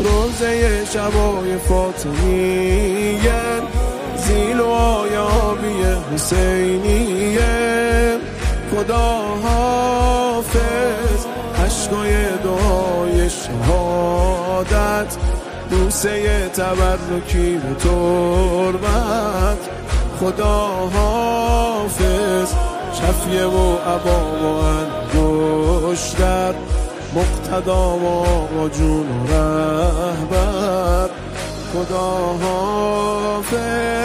روزه شبای فاطمیه، زیل و آیابی حسینیه. خدا حافظ، عشقای دعای شهادت، بوسه تبرکی به تربت. خدا حافظ، شفیه و عبا و انگشتر، مقتدا و آقا جون و رهبر. خدا حافظ.